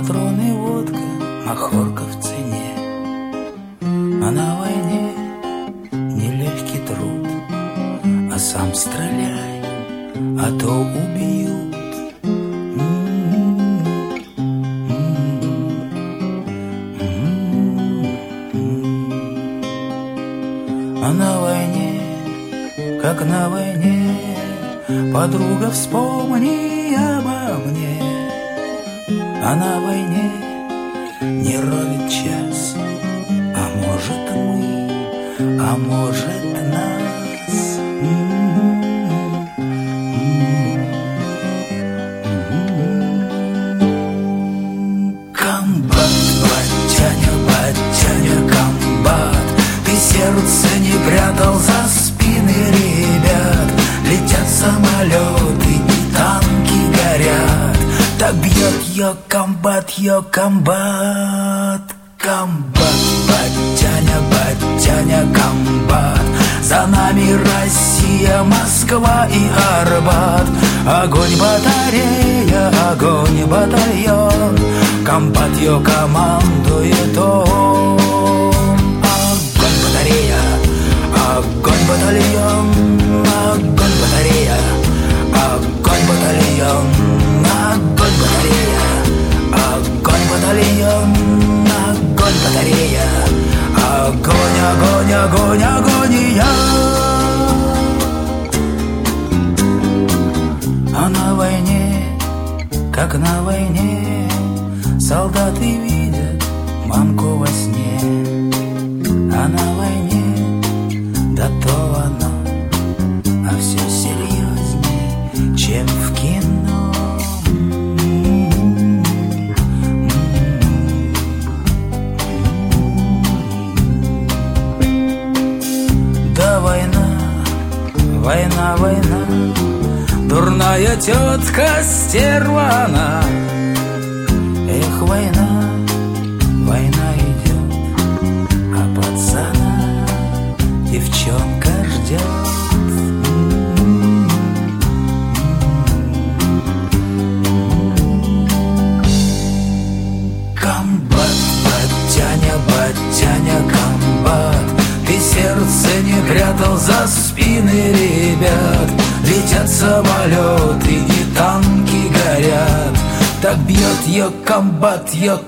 патроны, водка, махорка в цене. А на войне нелегкий труд, а сам стреляй, а то убьют. А на войне, как на войне, подруга, вспомни обо мне. А на войне не ровит час, а может мы, а может нас. Комбат, батяня, батяня, комбат, ты сердце не прятал за спины ребят. Летят самолеты и танки горят. Так бьет ее комбат, комбат, батяня, батяня, комбат. За нами Россия, Москва и Арбат. Огонь батарея, огонь батальон, комбат ее командует он. Огонь батарея, огонь батальон, огонь батарея, огонь батальон, огонь батарея, огонь батальон, огонь батарея, огонь, огонь, огонь, агония. А на войне, как на войне, солдаты видят мамку во сне. А на войне, да то оно, а все серьезней, чем в кино. Да война, война, война, дурная тетка стерва она. Эх, война, война идет, а пацана девчонка ждет. Комбат, батяня, батяня, комбат, ты сердце не прятал за спины ребят. Летят самолеты и танки горят. Так бьет ее комбат,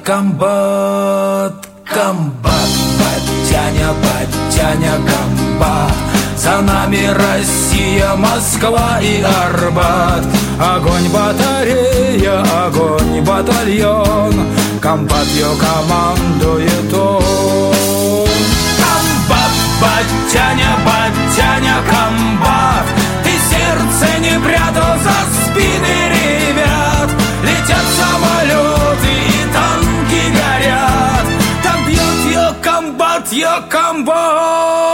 комбат, батяня, батяня, комбат. За нами Россия, Москва и Арбат. Огонь батарея, огонь батальон, комбат ее командует он. Комбат, батяня, батяня, комбат, ты сердце не прятал за спины ребят. Летят самолеты и танки горят. Так бьет ее комбат, комбат.